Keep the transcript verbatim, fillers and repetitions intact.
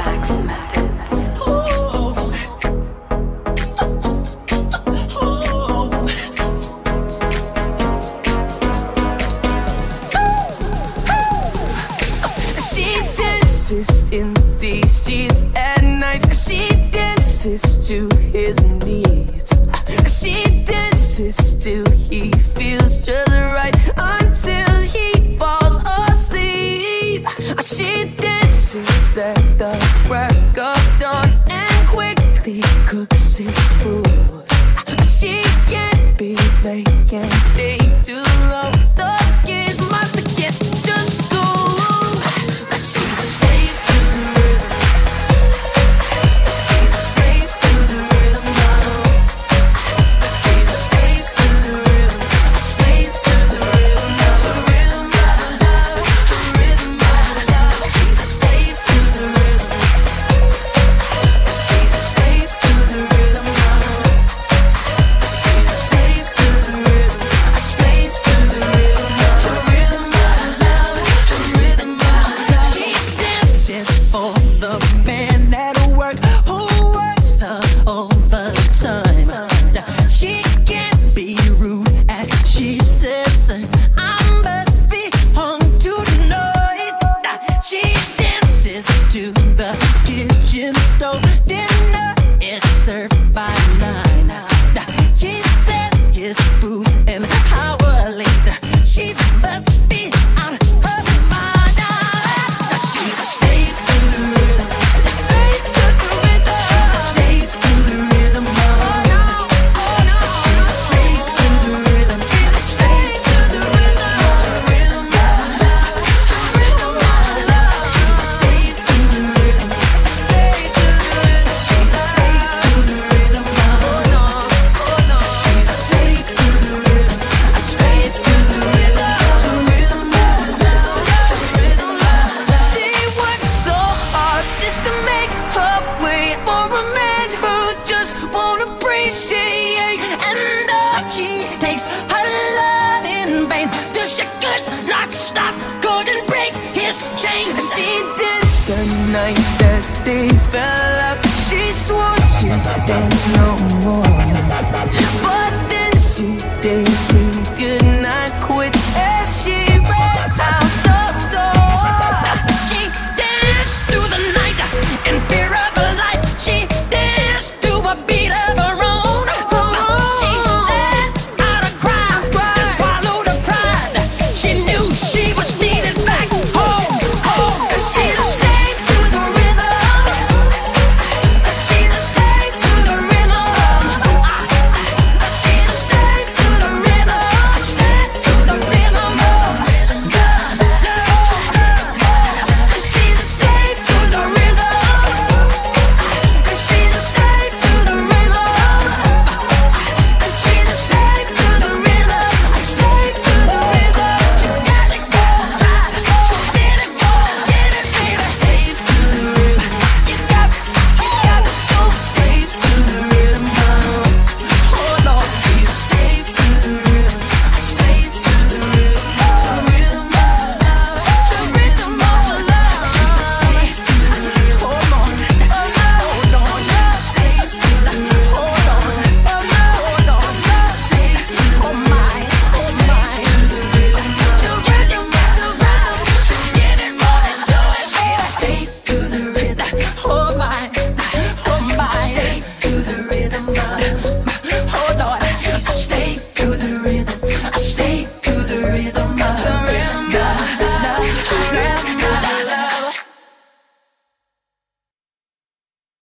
In these sheets at night, she dances to his needs. She dances till he feels just right, until he falls asleep. She dances at the crack of dawn and quickly cooks his food. She can't be late, can't take too long. The kids must get to school. She's a slave to the rhythm. She's a slave to the rhythm now. She's a slave to the rhythm. A slave to the rhythm now. The rhythm of love, the rhythm of love. She's a slave to the rhythm. She's a slave to the rhythm now. She's a slave to the rhythm. A slave to the rhythm now. The rhythm of love, the rhythm of love. She dances for the man at work who works her overtime. She can't be rude as she says, I must be home tonight. She dances to the kitchen stove. Dinner is served by nine. He says his food's an hour late. She must be out of her mind. She's a slave to the rhythm. A slave to the rhythm. She's a slave to the rhythm. Oh no, oh no. She's a slave to the rhythm. A slave to the rhythm. The rhythm of love, the rhythm of love. She's a slave to the rhythm. A slave to the rhythm. She's a slave to the rhythm. Oh no, oh no. She's a slave to the rhythm. A slave to the rhythm. The rhythm of love, the rhythm of love. She works so hard just to make her way for a man who just won't appreciate. And all she takes her love in vain till she could not stop, couldn't break his chain. She danced the night that they fell out. She swore she'd dance no more.